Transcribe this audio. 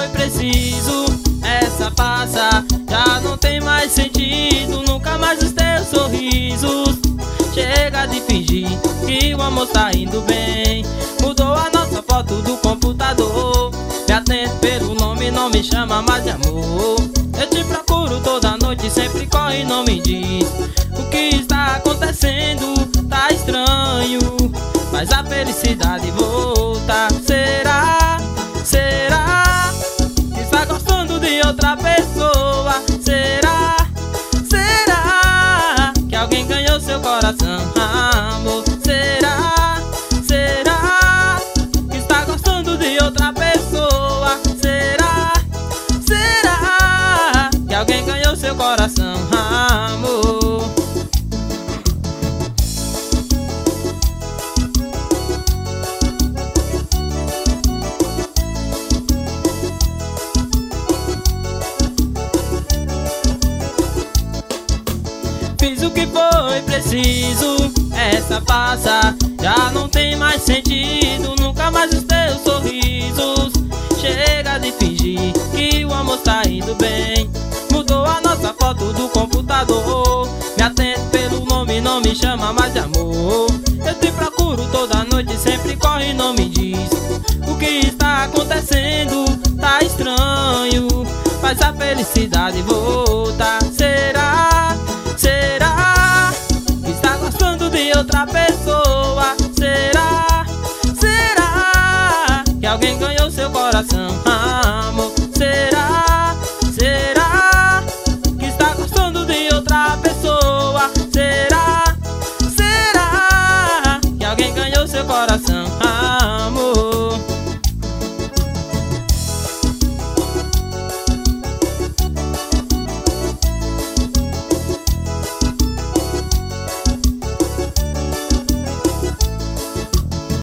foi preciso, essa passa, já não tem mais sentido, nunca mais os teus sorrisos. Chega de fingir que o amor tá indo bem, mudou a nossa foto do computador. Me atento pelo nome, não me chama mais de amor. Eu te procuro toda noite, sempre corre e não me diz o que está acontecendo, tá estranho, mas a felicidade volta. Será, será que está gostando de outra pessoa? Será, será que alguém ganhou seu coração, amor? Será, será que está gostando de outra pessoa? Será, será que alguém ganhou seu coração, amor? Fiz o que foi preciso, essa passa, já não tem mais sentido, nunca mais os teus sorrisos. Chega de fingir que o amor tá indo bem, mudou a nossa foto do computador. Me atento pelo nome, não me chama mais de amor. Eu te procuro toda noite, sempre corre e não me diz o que está acontecendo, tá estranho, mas a felicidade volta. Será, será que está gostando de outra pessoa? Será, será que alguém ganhou seu coração, amor? Será, será que está gostando de outra pessoa? Será, será que alguém ganhou seu coração,